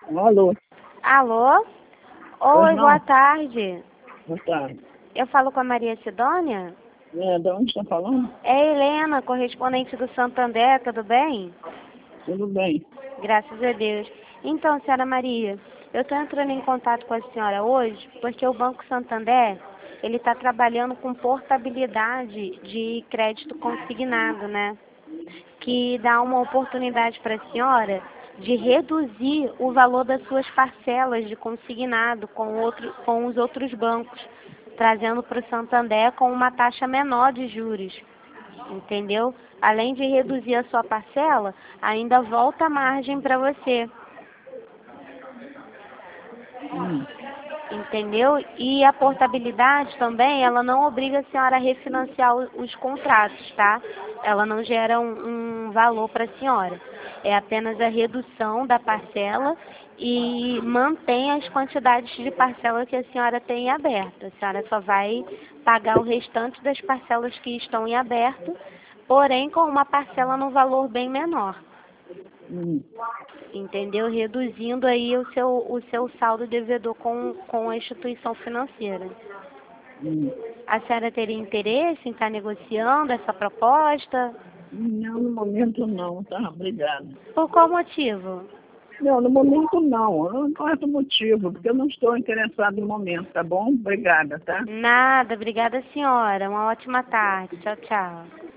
Alô? Alô? Pois Oi, não? boa tarde. Boa tarde. Eu falo com a Maria Sidônia? De onde está falando? É Helena, correspondente do Santander, tudo bem? Tudo bem. Graças a Deus. Então, senhora Maria, eu estou entrando em contato com a senhora hoje porque o Banco Santander, ele está trabalhando com portabilidade de crédito consignado, né? Que dá uma oportunidade para a senhora de reduzir o valor das suas parcelas de consignado com os outros bancos, trazendo para o Santander com uma taxa menor de juros, entendeu? Além de reduzir a sua parcela, ainda volta a margem para você, Hum. entendeu? E a portabilidade também, ela não obriga a senhora a refinanciar os contratos, tá? Ela não gera um valor para a senhora. É apenas a redução da parcela e mantém as quantidades de parcela que a senhora tem em aberto. A senhora só vai pagar o restante das parcelas que estão em aberto, porém com uma parcela no valor bem menor. Hum. Entendeu? Reduzindo aí o seu saldo devedor com a instituição financeira. Hum. A senhora teria interesse em estar negociando essa proposta? Não, no momento não, tá? Obrigada. Por qual motivo? Não, no momento não. Não é do motivo, porque eu não estou interessado no momento, tá bom? Obrigada, tá? Nada, obrigada senhora. Uma ótima tarde. Tchau, tchau.